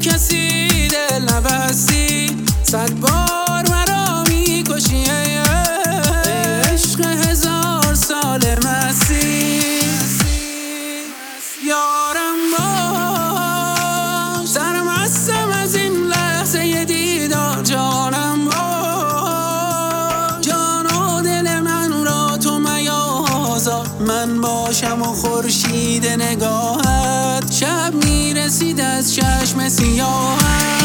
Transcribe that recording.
کسی دل نبستی، 100 بار مرا میکشی ای عشق 1000 سال مستی. یارم باش، سرمستم از این لحظه دیدار. جانم باش، جان و دل من را تو میازار. من باشم و خورشید نگاهت، شب میرسید از چشم سیاهت.